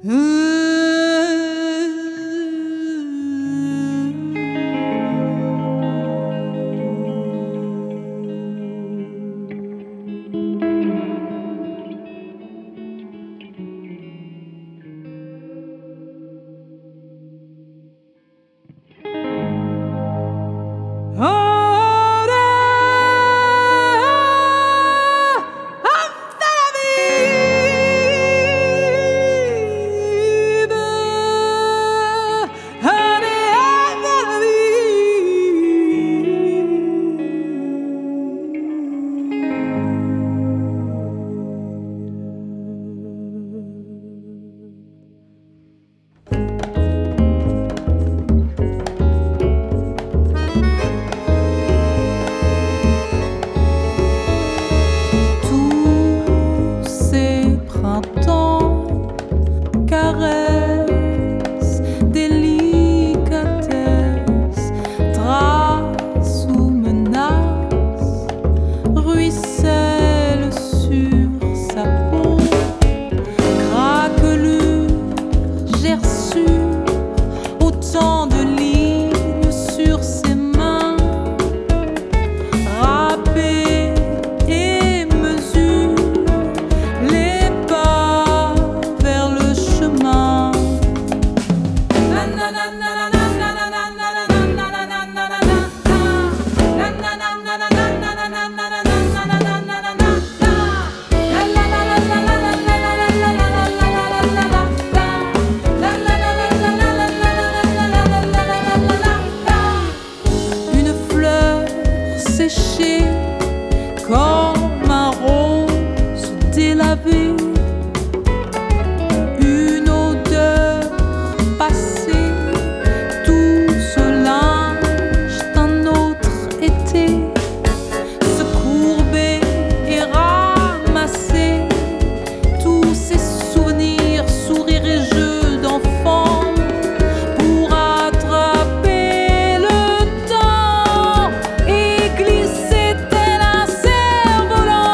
Comme un rose délavé, une odeur passée, tout ce linge d'un autre été, se courber et ramasser tous ces souvenirs, sourires et jeux d'enfants pour attraper le temps et glisser tel un cerf-volant.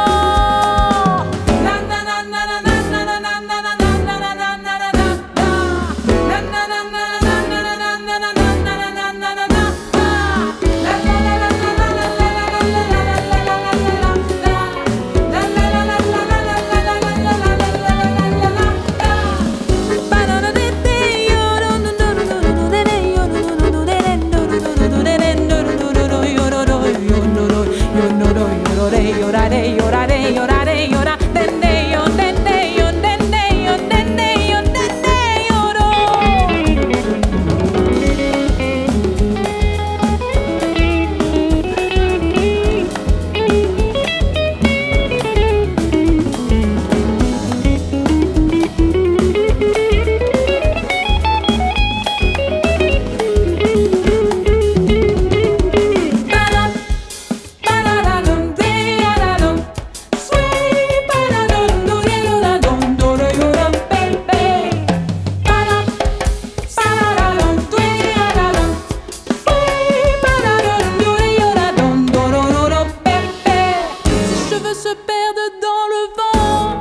Se perdent dans le vent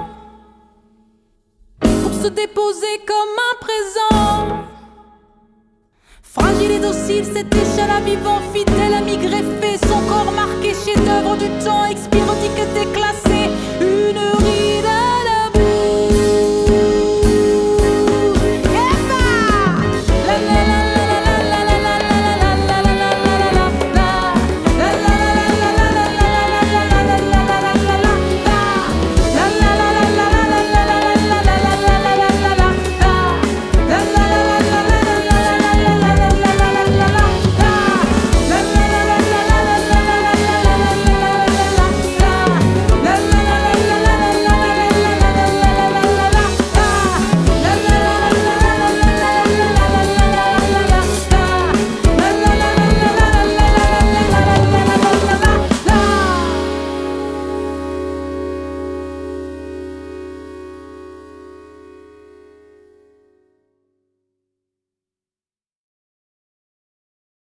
pour se déposer comme un présent. Fragile et docile, cet échalas vivant, fidèle, ami greffé, son corps marqué, chef-d'œuvre du temps, expire, étiqueté, classé.